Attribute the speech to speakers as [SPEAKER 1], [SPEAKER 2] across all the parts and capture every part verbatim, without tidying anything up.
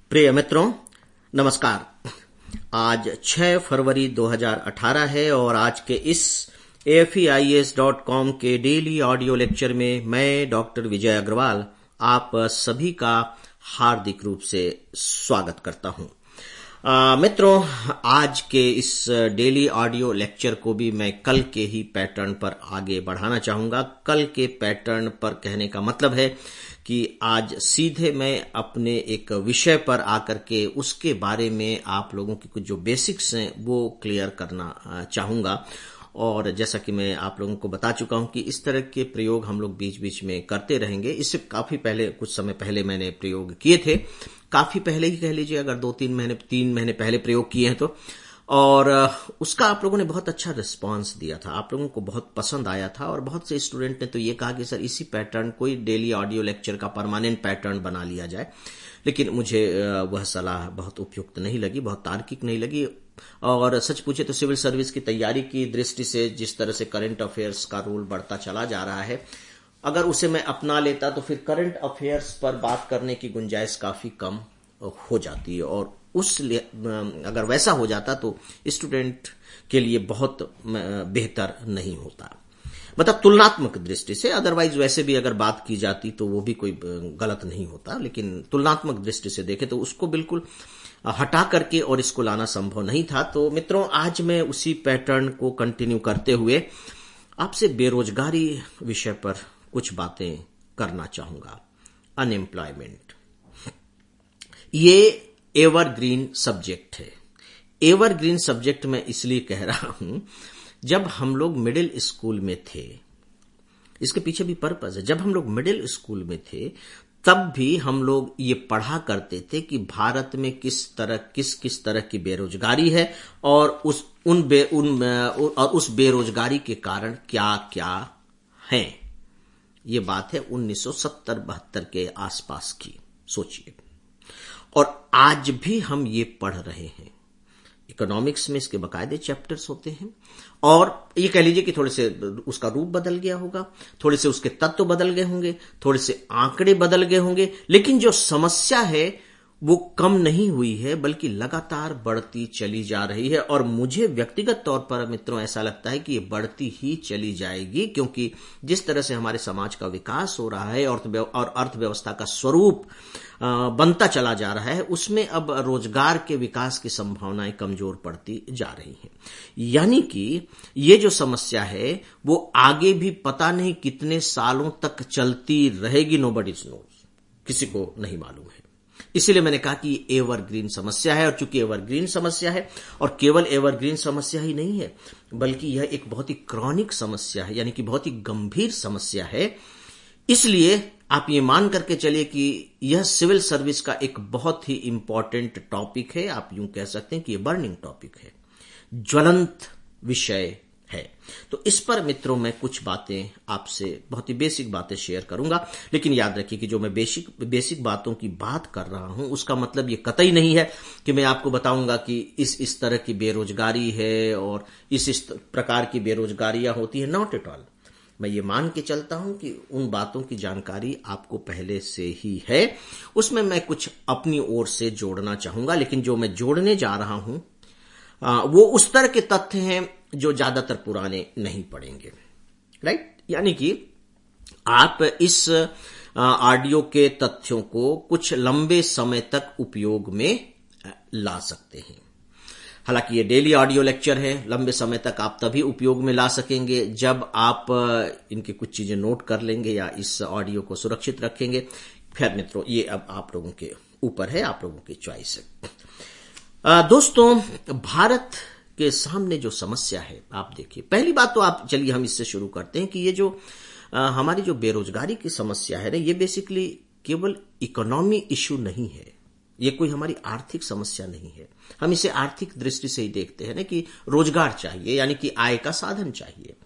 [SPEAKER 1] प्रिय मित्रों, नमस्कार। आज छह फरवरी दो हज़ार अठारह है और आज के इस A F E I S dot com के डेली ऑडियो लेक्चर में मैं डॉक्टर विजय अग्रवाल आप सभी का हार्दिक रूप से स्वागत करता हूं। आ, मित्रों, आज के इस डेली ऑडियो लेक्चर को भी मैं कल के ही पैटर्न पर आगे बढ़ाना चाहूंगा। कल के पैटर्न पर कहने का मतलब है कि आज सीधे मैं अपने एक विषय पर आकर के उसके बारे में आप लोगों की कुछ जो बेसिक्स हैं वो क्लियर करना चाहूंगा। और जैसा कि मैं आप लोगों को बता चुका हूं कि इस तरह के प्रयोग हम लोग बीच बीच में करते रहेंगे। इससे काफी पहले, कुछ समय पहले मैंने प्रयोग किए थे, काफी पहले ही कह लीजिए, अगर दो तीन महीने तीन महीने पहले प्रयोग किए हैं तो, और उसका आप लोगों ने बहुत अच्छा रिस्पांस दिया था, आप लोगों को बहुत पसंद आया था। और बहुत से स्टूडेंट ने तो ये कहा कि सर इसी पैटर्न को ही डेली ऑडियो लेक्चर का परमानेंट पैटर्न बना लिया जाए, लेकिन मुझे वह सलाह बहुत उपयुक्त नहीं लगी, बहुत तार्किक नहीं लगी। और सच पूछे तो सिविल सर्विस की तैयारी की दृष्टि से जिस तरह से करंट अफेयर्स का रोल बढ़ता चला जा रहा है, अगर उसे मैं अपना लेता तो फिर करंट अफेयर्स पर बात करने की गुंजाइश काफी कम हो जाती है, और उस अगर वैसा हो जाता तो स्टूडेंट के लिए बहुत बेहतर नहीं होता, मतलब तुलनात्मक दृष्टि से। अदरवाइज वैसे भी अगर बात की जाती तो वो भी कोई गलत नहीं होता, लेकिन तुलनात्मक दृष्टि से देखें तो उसको बिल्कुल हटा करके और इसको लाना संभव नहीं था। तो मित्रों, आज मैं उसी पैटर्न को कंटिन्यू करते हुए आपसे बेरोजगारी विषय पर कुछ बातें करना चाहूंगा। अनएम्प्लॉयमेंट ये एवरग्रीन सब्जेक्ट है। एवरग्रीन सब्जेक्ट मैं इसलिए कह रहा हूं, जब हम लोग मिडिल स्कूल में थे, इसके पीछे भी पर्पस है, जब हम लोग मिडिल स्कूल में थे तब भी हम लोग ये पढ़ा करते थे कि भारत में किस तरह किस किस तरह की बेरोजगारी है और उस उन बे, उन और उस बेरोजगारी के कारण क्या क्या है। ये बात है उन्नीस सौ सत्तर बहत्तर के आसपास की, सोचिए। और आज भी हम ये पढ़ रहे हैं। इकोनॉमिक्स में इसके बकायदे चैप्टर्स होते हैं, और ये कह लीजिए कि थोड़े से उसका रूप बदल गया होगा, थोड़े से उसके तत्व बदल गए होंगे, थोड़े से आंकड़े बदल गए होंगे, लेकिन जो समस्या है वो कम नहीं हुई है, बल्कि लगातार बढ़ती चली जा रही है। और मुझे व्यक्तिगत तौर पर मित्रों ऐसा लगता है कि ये बढ़ती ही चली जाएगी, क्योंकि जिस तरह से हमारे समाज का विकास हो रहा है और अर्थव्यवस्था का स्वरूप बनता चला जा रहा है, उसमें अब रोजगार के विकास की संभावनाएं कमजोर पड़ती जा रही हैं। यानी कि ये जो समस्या है वो आगे भी पता नहीं कितने सालों तक चलती रहेगी। नोबडी नोज, किसी को नहीं मालूम है। इसीलिए मैंने कहा कि ये एवरग्रीन समस्या है, और चूंकि एवरग्रीन समस्या है, और केवल एवरग्रीन समस्या ही नहीं है, बल्कि यह एक बहुत ही क्रॉनिक समस्या है, यानी कि बहुत ही गंभीर समस्या है। इसलिए आप ये मान करके चलिए कि यह सिविल सर्विस का एक बहुत ही इंपॉर्टेंट टॉपिक है। आप यूं कह सकते हैं कि यह बर्निंग टॉपिक है, ज्वलंत विषय है। तो इस पर मित्रों मैं कुछ बातें आपसे, बहुत ही बेसिक बातें शेयर करूंगा, लेकिन याद रखिए कि जो मैं बेसिक बेसिक बातों की बात कर रहा हूं उसका मतलब ये कतई नहीं है कि मैं आपको बताऊंगा कि इस इस तरह की बेरोजगारी है और इस इस प्रकार की बेरोजगारियां होती है। Not at all. मैं ये मान के चलता हूं कि उन बातों की जानकारी आपको पहले से ही है, उसमें मैं कुछ अपनी ओर से जोड़ना चाहूंगा, लेकिन जो मैं जोड़ने जा रहा हूं आ, वो उस तरह के तथ्य हैं जो ज्यादातर पुराने नहीं पड़ेंगे। राइट? यानी कि आप इस ऑडियो के तथ्यों को कुछ लंबे समय तक उपयोग में ला सकते हैं। हालांकि ये डेली ऑडियो लेक्चर है, लंबे समय तक आप तभी उपयोग में ला सकेंगे जब आप इनकी कुछ चीजें नोट कर लेंगे या इस ऑडियो को सुरक्षित रखेंगे। खैर मित्रों, ये अब आप लोगों के ऊपर है, आप लोगों की चॉइस है। आ, दोस्तों, भारत के सामने जो समस्या है, आप देखिए, पहली बात तो आप, चलिए हम इससे शुरू करते हैं कि ये जो आ, हमारी जो बेरोजगारी की समस्या है ना, ये बेसिकली केवल इकोनॉमी इश्यू नहीं है, ये कोई हमारी आर्थिक समस्या नहीं है। हम इसे आर्थिक दृष्टि से ही देखते हैं ना कि रोजगार चाहिए, यानी कि आय का साधन चाहिए।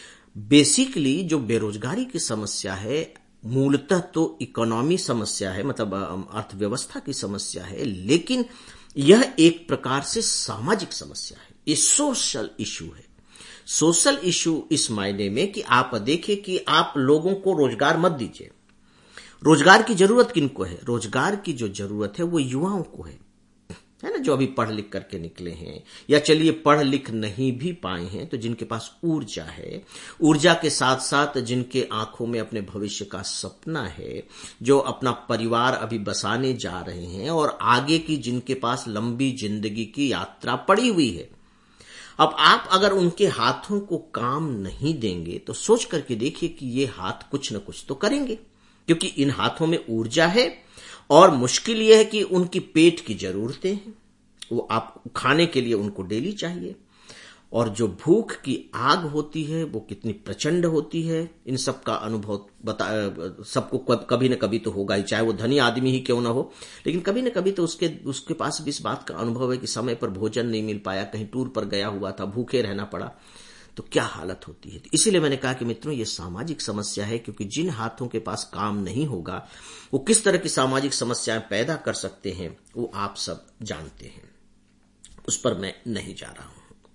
[SPEAKER 1] बेसिकली जो बेरोजगारी की समस्या है मूलतः तो इकोनॉमी समस्या है, मतलब अर्थव्यवस्था की समस्या है, लेकिन यह एक प्रकार से सामाजिक समस्या है, ये सोशल इश्यू है। सोशल इश्यू इस मायने में कि आप देखिए कि आप लोगों को रोजगार मत दीजिए, रोजगार की जरूरत किनको है? रोजगार की जो जरूरत है वो युवाओं को है, है ना, जो अभी पढ़ लिख करके निकले हैं, या चलिए पढ़ लिख नहीं भी पाए हैं तो जिनके पास ऊर्जा है, ऊर्जा के साथ साथ जिनके आंखों में अपने भविष्य का सपना है, जो अपना परिवार अभी बसाने जा रहे हैं और आगे की जिनके पास लंबी जिंदगी की यात्रा पड़ी हुई है। अब आप अगर उनके हाथों को काम नहीं देंगे तो सोच करके देखिए कि ये हाथ कुछ न कुछ तो करेंगे, क्योंकि इन हाथों में ऊर्जा है और मुश्किल यह है कि उनकी पेट की जरूरतें हैं, वो आप खाने के लिए उनको डेली चाहिए, और जो भूख की आग होती है वो कितनी प्रचंड होती है, इन सब का अनुभव बता सबको कभी न कभी तो होगा ही, चाहे वो धनी आदमी ही क्यों ना हो, लेकिन कभी न कभी तो उसके उसके पास भी इस बात का अनुभव है कि समय पर भोजन नहीं मिल पाया, कहीं टूर पर गया हुआ था, भूखे रहना पड़ा, तो क्या हालत होती है। तो इसीलिए मैंने कहा कि मित्रों ये सामाजिक समस्या है, क्योंकि जिन हाथों के पास काम नहीं होगा वो किस तरह की सामाजिक समस्याएं पैदा कर सकते हैं वो आप सब जानते हैं, उस पर मैं नहीं जा रहा हूं।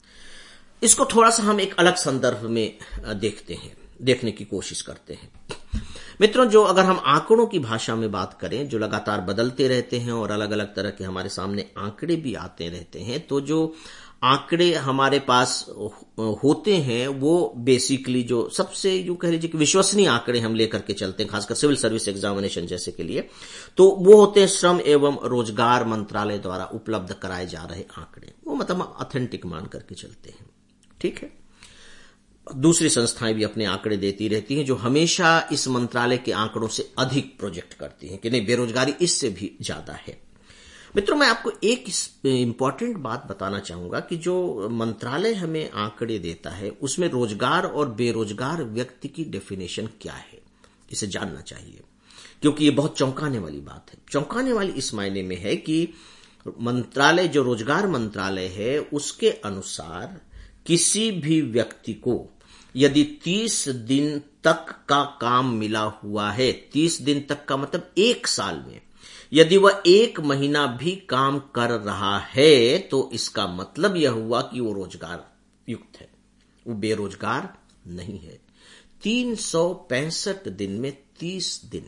[SPEAKER 1] इसको थोड़ा सा हम एक अलग संदर्भ में देखते हैं, देखने की कोशिश करते हैं। मित्रों, जो अगर हम आंकड़ों की भाषा में बात करें, जो लगातार बदलते रहते हैं और अलग अलग तरह के हमारे सामने आंकड़े भी आते रहते हैं, तो जो आंकड़े हमारे पास होते हैं वो बेसिकली जो सबसे यूं कह लीजिए कि विश्वसनीय आंकड़े हम लेकर के चलते हैं, खासकर सिविल सर्विस एग्जामिनेशन जैसे के लिए, तो वो होते हैं श्रम एवं रोजगार मंत्रालय द्वारा उपलब्ध कराए जा रहे आंकड़े, वो मतलब ऑथेंटिक मान करके चलते हैं। ठीक है, दूसरी संस्थाएं भी अपने आंकड़े देती रहती हैं जो हमेशा इस मंत्रालय के आंकड़ों से अधिक प्रोजेक्ट करती हैं कि नहीं, बेरोजगारी इससे भी ज्यादा है। मित्रों, मैं आपको एक इंपॉर्टेंट बात बताना चाहूंगा कि जो मंत्रालय हमें आंकड़े देता है उसमें रोजगार और बेरोजगार व्यक्ति की डेफिनेशन क्या है, इसे जानना चाहिए, क्योंकि ये बहुत चौंकाने वाली बात है। चौंकाने वाली इस मायने में है कि मंत्रालय, जो रोजगार मंत्रालय है, उसके अनुसार किसी भी व्यक्ति को यदि तीस दिन तक का काम मिला हुआ है, तीस दिन तक का मतलब एक साल में, यदि वह एक महीना भी काम कर रहा है तो इसका मतलब यह हुआ कि वो रोजगार युक्त है, वो बेरोजगार नहीं है। तीन सौ पैंसठ दिन में तीस दिन।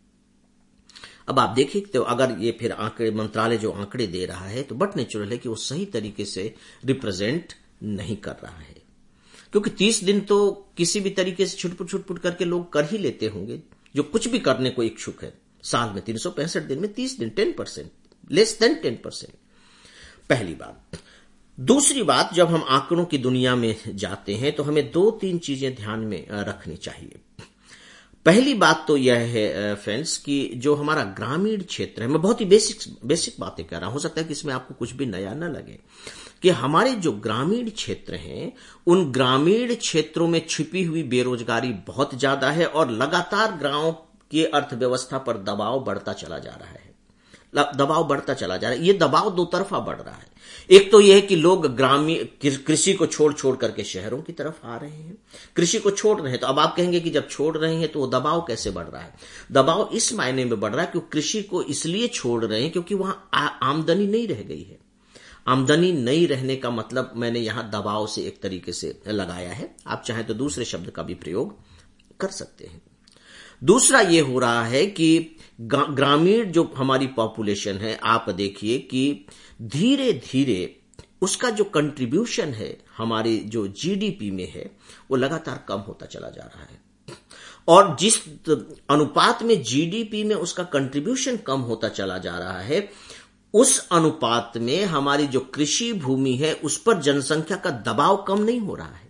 [SPEAKER 1] अब आप देखिए, तो अगर ये फिर आंकड़े मंत्रालय जो आंकड़े दे रहा है तो बट नेचुरल है कि वो सही तरीके से रिप्रेजेंट नहीं कर रहा है, क्योंकि तीस दिन तो किसी भी तरीके से छुटपुट छुटपुट करके लोग कर ही लेते होंगे जो कुछ भी करने को इच्छुक है। साल में तीन सौ पैंसठ दिन में तीस दिन, ten percent, less than ten percent, पहली बात। दूसरी बात, जब हम आंकड़ों की दुनिया में जाते हैं तो हमें दो तीन चीजें ध्यान में रखनी चाहिए। पहली बात तो यह है फ्रेंड्स कि जो हमारा ग्रामीण क्षेत्र है, मैं बहुत ही बेसिक बेसिक बातें कह रहा हूं, हो सकता है कि इसमें आपको कुछ भी नया न लगे, कि हमारे जो ग्रामीण क्षेत्र हैं उन ग्रामीण क्षेत्रों में छिपी हुई बेरोजगारी बहुत ज्यादा है और लगातार गांव की अर्थव्यवस्था पर दबाव बढ़ता चला जा रहा है, दबाव बढ़ता चला जा रहा है। ये दबाव दो तरफा बढ़ रहा है। एक तो यह है कि लोग ग्रामीण कृषि को छोड़ छोड़ करके शहरों की तरफ आ रहे हैं, कृषि को छोड़ रहे हैं। तो अब आप कहेंगे कि जब छोड़ रहे हैं तो वो दबाव कैसे बढ़ रहा है? दबाव इस मायने में बढ़ रहा है कि कृषि को इसलिए छोड़ रहे हैं क्योंकि वहां आमदनी नहीं रह गई है। आमदनी नहीं रहने का मतलब मैंने यहां दबाव से एक तरीके से लगाया है, आप चाहें तो दूसरे शब्द का भी प्रयोग कर सकते हैं। दूसरा ये हो रहा है कि ग्रामीण जो हमारी पॉपुलेशन है, आप देखिए कि धीरे धीरे उसका जो कंट्रीब्यूशन है हमारी जो जीडीपी में है वो लगातार कम होता चला जा रहा है, और जिस अनुपात में जीडीपी में उसका कंट्रीब्यूशन कम होता चला जा रहा है उस अनुपात में हमारी जो कृषि भूमि है उस पर जनसंख्या का दबाव कम नहीं हो रहा है।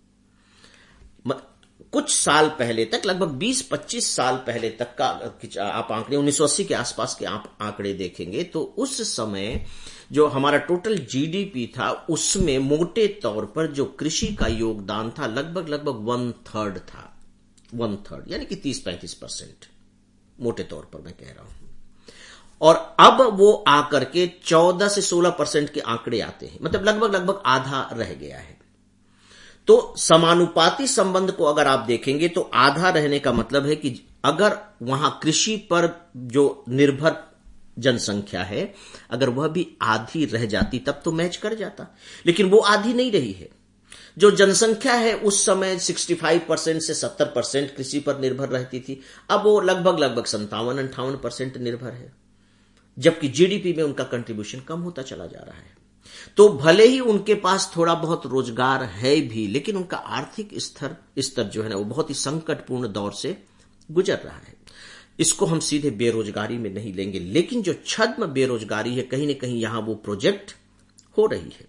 [SPEAKER 1] कुछ साल पहले तक, लगभग बीस पच्चीस साल पहले तक का आप आंकड़े उन्नीस सौ अस्सी के आसपास के आप आंकड़े देखेंगे तो उस समय जो हमारा टोटल जीडीपी था उसमें मोटे तौर पर जो कृषि का योगदान था लगभग लगभग वन थर्ड था, वन थर्ड यानी कि तीस पैंतीस परसेंट मोटे तौर पर मैं कह रहा हूं, और अब वो आकर के चौदह से सोलह परसेंट के आंकड़े आते हैं, मतलब लगभग लगभग आधा रह गया है। तो समानुपाती संबंध को अगर आप देखेंगे तो आधा रहने का मतलब है कि अगर वहां कृषि पर जो निर्भर जनसंख्या है अगर वह भी आधी रह जाती तब तो मैच कर जाता, लेकिन वो आधी नहीं रही है। जो जनसंख्या है उस समय पैंसठ परसेंट से सत्तर परसेंट कृषि पर निर्भर रहती थी, अब वो लगभग लगभग संतावन अंठावन परसेंट निर्भर है, जबकि जीडीपी में उनका कंट्रीब्यूशन कम होता चला जा रहा है। तो भले ही उनके पास थोड़ा बहुत रोजगार है भी, लेकिन उनका आर्थिक स्तर स्तर जो है ना वो बहुत ही संकटपूर्ण दौर से गुजर रहा है। इसको हम सीधे बेरोजगारी में नहीं लेंगे, लेकिन जो छद्म बेरोजगारी है कहीं ना कहीं यहां वो प्रोजेक्ट हो रही है।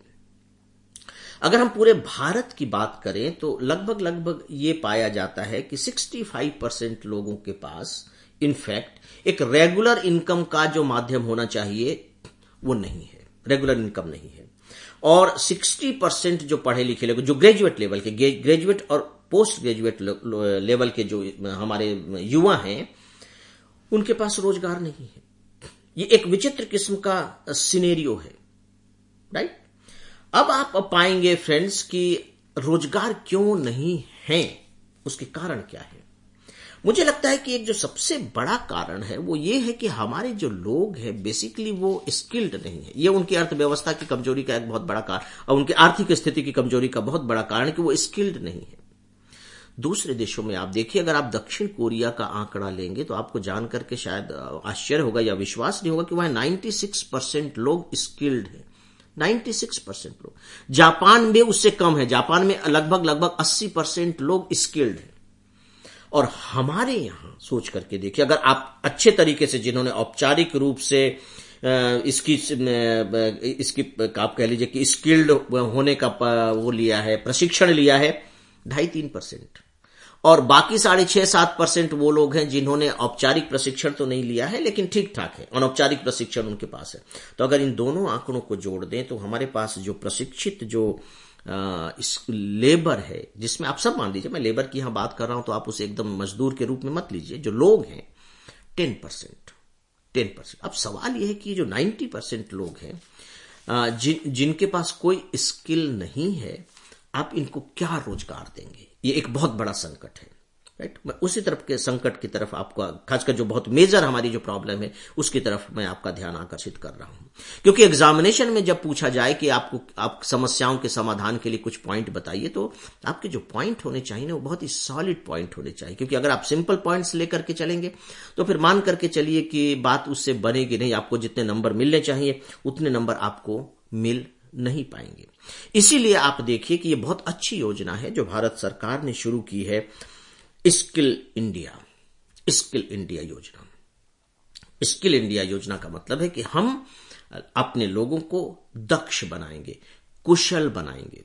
[SPEAKER 1] अगर हम पूरे भारत की बात करें तो लगभग लगभग ये पाया जाता है कि पैंसठ परसेंट लोगों के पास इनफैक्ट एक रेगुलर इनकम का जो माध्यम होना चाहिए वो नहीं है, रेगुलर इनकम नहीं है। और साठ परसेंट जो पढ़े लिखे लोग, जो ग्रेजुएट लेवल के, ग्रेजुएट और पोस्ट ग्रेजुएट लेवल के जो हमारे युवा हैं, उनके पास रोजगार नहीं है। ये एक विचित्र किस्म का सिनेरियो है, राइट। अब आप पाएंगे फ्रेंड्स कि रोजगार क्यों नहीं है, उसके कारण क्या है। मुझे लगता है कि एक जो सबसे बड़ा कारण है वो ये है कि हमारे जो लोग हैं बेसिकली वो स्किल्ड नहीं है। ये उनकी अर्थव्यवस्था की कमजोरी का एक बहुत बड़ा कारण, और उनकी आर्थिक स्थिति की कमजोरी का बहुत बड़ा कारण कि वो स्किल्ड नहीं है। दूसरे देशों में आप देखिए, अगर आप दक्षिण कोरिया का आंकड़ा लेंगे तो आपको जानकर के शायद आश्चर्य होगा या विश्वास नहीं होगा कि वहां छियानवे परसेंट लोग स्किल्ड हैं, छियानवे परसेंट लोग। जापान में उससे कम है, जापान में लगभग लगभग अस्सी परसेंट लोग स्किल्ड हैं। और हमारे यहां सोच करके देखिए, अगर आप अच्छे तरीके से, जिन्होंने औपचारिक रूप से इसकी इसकी आप कह लीजिए कि स्किल्ड होने का वो लिया है, प्रशिक्षण लिया है, ढाई तीन परसेंट, और बाकी साढ़े छह सात परसेंट वो लोग हैं जिन्होंने औपचारिक प्रशिक्षण तो नहीं लिया है लेकिन ठीक ठाक है, अनौपचारिक प्रशिक्षण उनके पास है। तो अगर इन दोनों आंकड़ों को जोड़ दें तो हमारे पास जो प्रशिक्षित जो आ, इस लेबर है, जिसमें आप सब मान लीजिए, मैं लेबर की यहां बात कर रहा हूं तो आप उसे एकदम मजदूर के रूप में मत लीजिए, जो लोग हैं टेन परसेंट टेन परसेंट। अब सवाल यह है कि जो नाइन्टी परसेंट लोग हैं जिन जिनके पास कोई स्किल नहीं है, आप इनको क्या रोजगार देंगे? ये एक बहुत बड़ा संकट है, राइट। मैं उसी तरफ के संकट की तरफ आपका, खासकर जो बहुत मेजर हमारी जो प्रॉब्लम है उसकी तरफ मैं आपका ध्यान आकर्षित कर रहा हूं। क्योंकि एग्जामिनेशन में जब पूछा जाए कि आपको आप समस्याओं के समाधान के लिए कुछ पॉइंट बताइए, तो आपके जो पॉइंट होने चाहिए ना वो बहुत ही सॉलिड पॉइंट होने चाहिए। क्योंकि अगर आप सिंपल पॉइंट्स लेकर के चलेंगे तो फिर मान करके चलिए कि बात उससे बनेगी नहीं, आपको जितने नंबर मिलने चाहिए उतने नंबर आपको मिल नहीं पाएंगे। इसीलिए आप देखिए कि यह बहुत अच्छी योजना है जो भारत सरकार ने शुरू की है, स्किल इंडिया स्किल इंडिया योजना। स्किल इंडिया योजना का मतलब है कि हम अपने लोगों को दक्ष बनाएंगे, कुशल बनाएंगे।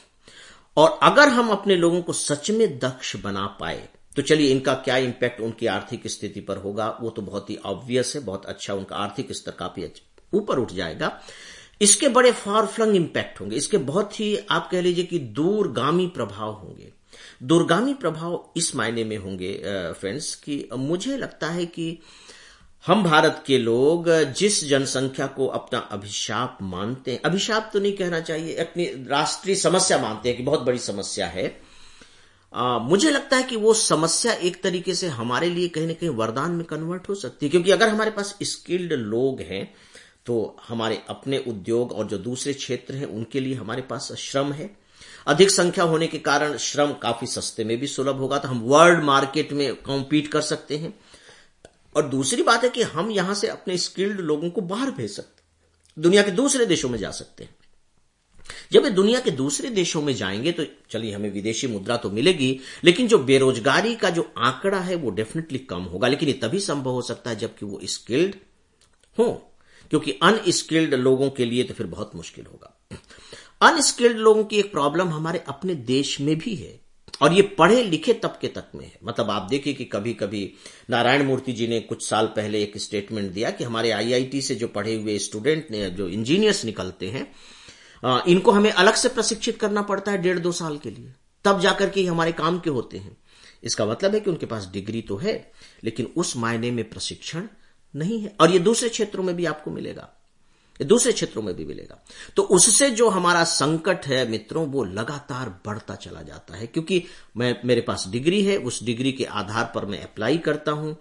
[SPEAKER 1] और अगर हम अपने लोगों को सच में दक्ष बना पाए तो चलिए इनका क्या इंपैक्ट उनकी आर्थिक स्थिति पर होगा, वो तो बहुत ही ऑब्वियस है, बहुत अच्छा, उनका आर्थिक स्तर काफी ऊपर उठ जाएगा। इसके बड़े फार फ्लंग इंपैक्ट होंगे, इसके बहुत ही आप कह लीजिए कि दूरगामी प्रभाव होंगे। दूरगामी प्रभाव इस मायने में होंगे फ्रेंड्स कि मुझे लगता है कि हम भारत के लोग जिस जनसंख्या को अपना अभिशाप मानते हैं, अभिशाप तो नहीं कहना चाहिए, अपनी राष्ट्रीय समस्या मानते हैं कि बहुत बड़ी समस्या है, आ, मुझे लगता है कि वो समस्या एक तरीके से हमारे लिए कहीं ना कहीं वरदान में कन्वर्ट हो सकती है। क्योंकि अगर हमारे पास स्किल्ड लोग हैं तो हमारे अपने उद्योग और जो दूसरे क्षेत्र हैं उनके लिए हमारे पास श्रम है, अधिक संख्या होने के कारण श्रम काफी सस्ते में भी सुलभ होगा, तो हम वर्ल्ड मार्केट में कॉम्पीट कर सकते हैं। और दूसरी बात है कि हम यहां से अपने स्किल्ड लोगों को बाहर भेज सकते हैं, दुनिया के दूसरे देशों में जा सकते हैं। जब वे दुनिया के दूसरे देशों में जाएंगे तो चलिए हमें विदेशी मुद्रा तो मिलेगी, लेकिन जो बेरोजगारी का जो आंकड़ा है वो डेफिनेटली कम होगा। लेकिन ये तभी संभव हो सकता है जबकि वो स्किल्ड हो, क्योंकि अनस्किल्ड लोगों के लिए तो फिर बहुत मुश्किल होगा। अनस्किल्ड लोगों की एक प्रॉब्लम हमारे अपने देश में भी है, और ये पढ़े लिखे तबके तक में है। मतलब आप देखिए कि कभी कभी नारायण मूर्ति जी ने कुछ साल पहले एक स्टेटमेंट दिया कि हमारे आईआईटी से जो पढ़े हुए स्टूडेंट ने, जो इंजीनियर्स निकलते हैं, इनको हमें अलग से प्रशिक्षित करना पड़ता है डेढ़ दो साल के लिए, तब जाकर के हमारे काम के होते हैं। इसका मतलब है कि उनके पास डिग्री तो है लेकिन उस मायने में प्रशिक्षण नहीं है। और ये दूसरे क्षेत्रों में भी आपको मिलेगा, ये दूसरे क्षेत्रों में भी मिलेगा। तो उससे जो हमारा संकट है मित्रों, वो लगातार बढ़ता चला जाता है। क्योंकि मैं, मेरे पास डिग्री है, उस डिग्री के आधार पर मैं अप्लाई करता हूं,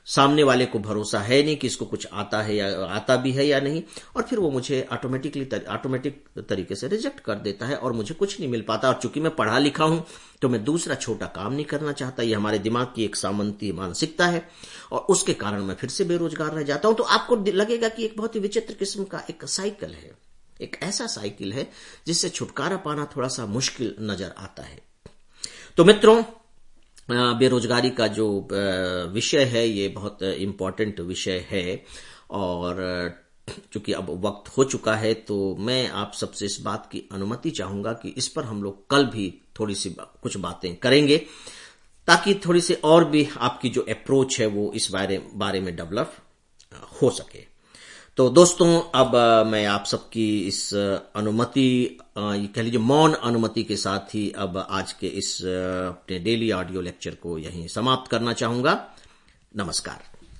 [SPEAKER 1] सामने वाले को भरोसा है नहीं कि इसको कुछ आता है या आता भी है या नहीं, और फिर वो मुझे ऑटोमेटिकली ऑटोमेटिक तरीके से रिजेक्ट कर देता है और मुझे कुछ नहीं मिल पाता। और चूंकि मैं पढ़ा लिखा हूं तो मैं दूसरा छोटा काम नहीं करना चाहता। ये हमारे दिमाग की एक सामंती मानसिकता है और उसके कारण मैं फिर से बेरोजगार रह जाता हूं। तो आपको लगेगा कि एक बहुत ही विचित्र किस्म का एक साइकिल है, एक ऐसा साइकिल है जिससे छुटकारा पाना थोड़ा सा मुश्किल नजर आता है। तो मित्रों, बेरोजगारी का जो विषय है ये बहुत इम्पोर्टेंट विषय है, और चूंकि अब वक्त हो चुका है तो मैं आप सबसे इस बात की अनुमति चाहूंगा कि इस पर हम लोग कल भी थोड़ी सी कुछ बातें करेंगे, ताकि थोड़ी सी और भी आपकी जो अप्रोच है वो इस बारे बारे में डेवलप हो सके। तो दोस्तों, अब मैं आप सबकी इस अनुमति, कह लीजिए मौन अनुमति के साथ ही अब आज के इस अपने डेली ऑडियो लेक्चर को यहीं समाप्त करना चाहूंगा। नमस्कार।